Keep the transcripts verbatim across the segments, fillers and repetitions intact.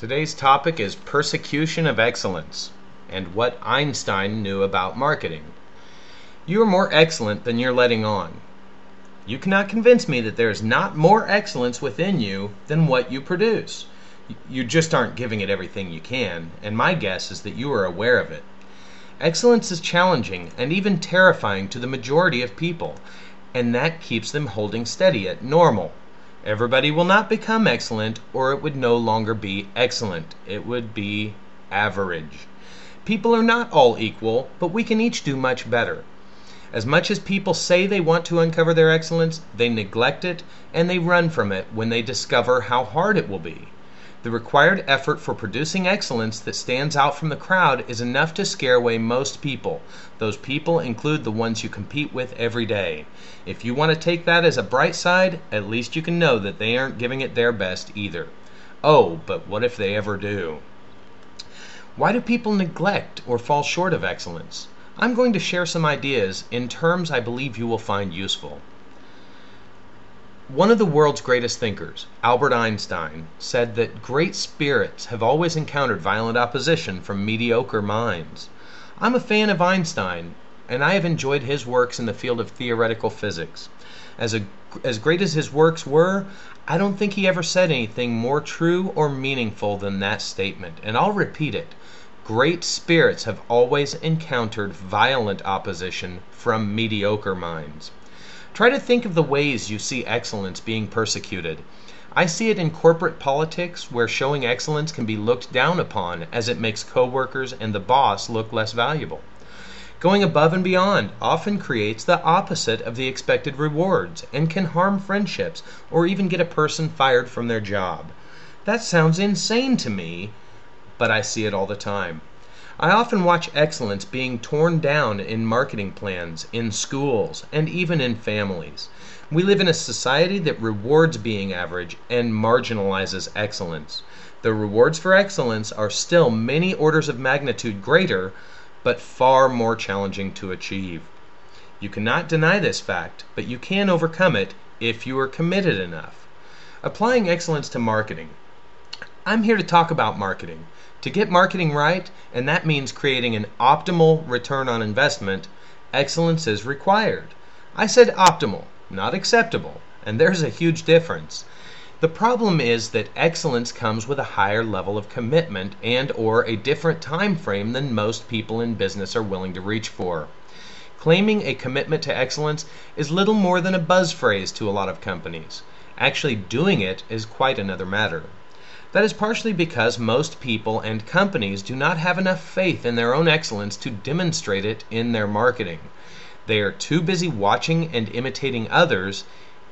Today's topic is persecution of excellence and what Einstein knew about marketing. You are more excellent than you're letting on. You cannot convince me that there is not more excellence within you than what you produce. You just aren't giving it everything you can, and my guess is that you are aware of it. Excellence is challenging and even terrifying to the majority of people, and that keeps them holding steady at normal. Everybody will not become excellent, or it would no longer be excellent. It would be average. People are not all equal, but we can each do much better. As much as people say they want to uncover their excellence, they neglect it and they run from it when they discover how hard it will be. The required effort for producing excellence that stands out from the crowd is enough to scare away most people. Those people include the ones you compete with every day. If you want to take that as a bright side, at least you can know that they aren't giving it their best either. Oh, but what if they ever do? Why do people neglect or fall short of excellence? I'm going to share some ideas in terms I believe you will find useful. One of the world's greatest thinkers, Albert Einstein, said that great spirits have always encountered violent opposition from mediocre minds. I'm a fan of Einstein, and I have enjoyed his works in the field of theoretical physics. As, a, as great as his works were, I don't think he ever said anything more true or meaningful than that statement, and I'll repeat it. Great spirits have always encountered violent opposition from mediocre minds. Try to think of the ways you see excellence being persecuted. I see it in corporate politics, where showing excellence can be looked down upon as it makes coworkers and the boss look less valuable. Going above and beyond often creates the opposite of the expected rewards and can harm friendships or even get a person fired from their job. That sounds insane to me, but I see it all the time. I often watch excellence being torn down in marketing plans, in schools, and even in families. We live in a society that rewards being average and marginalizes excellence. The rewards for excellence are still many orders of magnitude greater, but far more challenging to achieve. You cannot deny this fact, but you can overcome it if you are committed enough. Applying excellence to marketing. I'm here to talk about marketing. To get marketing right, and that means creating an optimal return on investment, excellence is required. I said optimal, not acceptable, and there's a huge difference. The problem is that excellence comes with a higher level of commitment and or a different time frame than most people in business are willing to reach for. Claiming a commitment to excellence is little more than a buzz phrase to a lot of companies. Actually doing it is quite another matter. That is partially because most people and companies do not have enough faith in their own excellence to demonstrate it in their marketing. They are too busy watching and imitating others.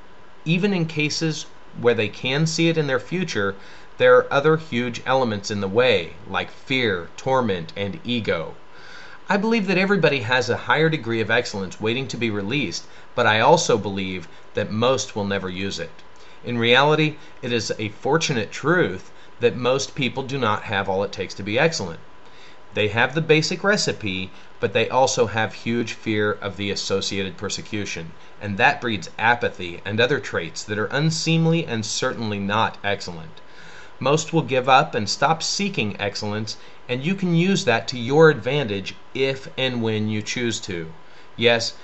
Even in cases where they can see it in their future, there are other huge elements in the way, like fear, torment, and ego. I believe that everybody has a higher degree of excellence waiting to be released, but I also believe that most will never use it. In reality, it is a fortunate truth that most people do not have all it takes to be excellent. They have the basic recipe, but they also have huge fear of the associated persecution, and that breeds apathy and other traits that are unseemly and certainly not excellent. Most will give up and stop seeking excellence, and you can use that to your advantage if and when you choose to. Yes,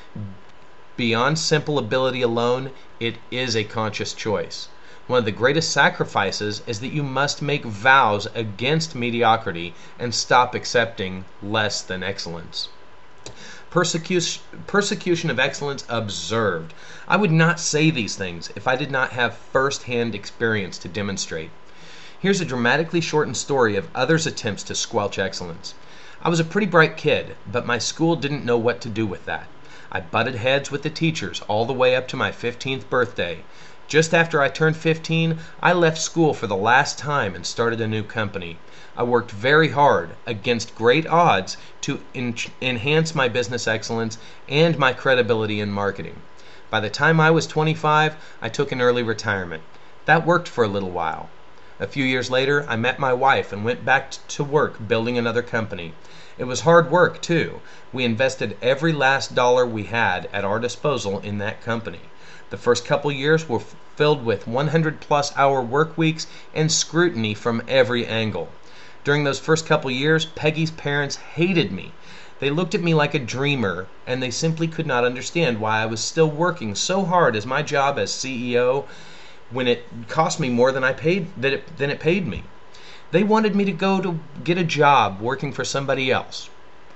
beyond simple ability alone, it is a conscious choice. One of the greatest sacrifices is that you must make vows against mediocrity and stop accepting less than excellence. Persecution, persecution of excellence observed. I would not say these things if I did not have first-hand experience to demonstrate. Here's a dramatically shortened story of others' attempts to squelch excellence. I was a pretty bright kid, but my school didn't know what to do with that. I butted heads with the teachers all the way up to my fifteenth birthday. Just after I turned fifteen, I left school for the last time and started a new company. I worked very hard, against great odds, to en- enhance my business excellence and my credibility in marketing. By the time I was twenty-five, I took an early retirement. That worked for a little while. A few years later, I met my wife and went back t- to work building another company. It was hard work, too. We invested every last dollar we had at our disposal in that company. The first couple years were filled with one hundred plus hour work weeks and scrutiny from every angle. During those first couple years, Peggy's parents hated me. They looked at me like a dreamer, and they simply could not understand why I was still working so hard as my job as C E O when it cost me more than I paid that it, than it paid me. They wanted me to go to get a job working for somebody else.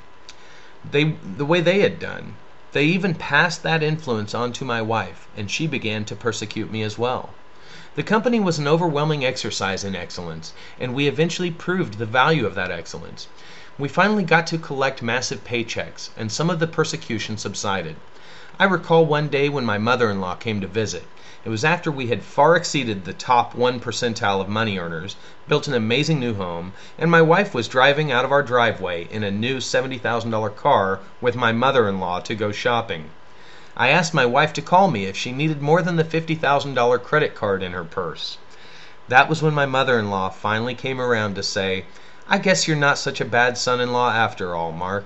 They the way they had done. They even passed that influence on to my wife, and she began to persecute me as well. The company was an overwhelming exercise in excellence, and we eventually proved the value of that excellence. We finally got to collect massive paychecks, and some of the persecution subsided. I recall one day when my mother-in-law came to visit. It was after we had far exceeded the top one percentile of money earners, built an amazing new home, and my wife was driving out of our driveway in a new seventy thousand dollar car with my mother-in-law to go shopping. I asked my wife to call me if she needed more than the fifty thousand dollar credit card in her purse. That was when my mother-in-law finally came around to say, "I guess you're not such a bad son-in-law after all, Mark."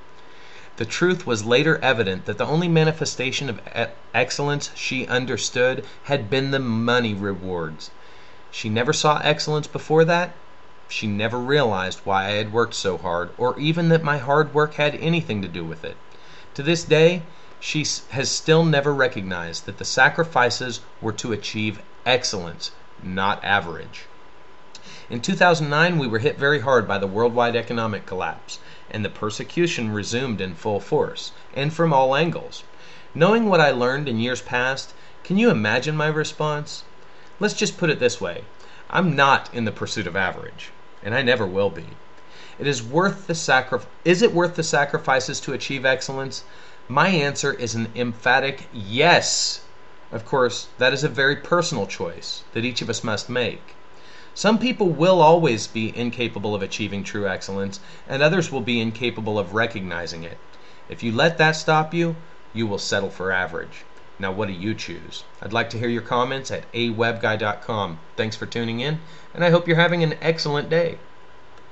The truth was later evident that the only manifestation of e- excellence she understood had been the money rewards. She never saw excellence before that. She never realized why I had worked so hard, or even that my hard work had anything to do with it. To this day, she has still never recognized that the sacrifices were to achieve excellence, not average. In two thousand nine, we were hit very hard by the worldwide economic collapse, and the persecution resumed in full force, and from all angles. Knowing what I learned in years past, can you imagine my response? Let's just put it this way. I'm not in the pursuit of average, and I never will be. It is worth the sacri- Is it worth the sacrifices to achieve excellence? My answer is an emphatic yes. Of course, that is a very personal choice that each of us must make. Some people will always be incapable of achieving true excellence, and others will be incapable of recognizing it. If you let that stop you, you will settle for average. Now, what do you choose? I'd like to hear your comments at a web guy dot com. Thanks for tuning in, and I hope you're having an excellent day.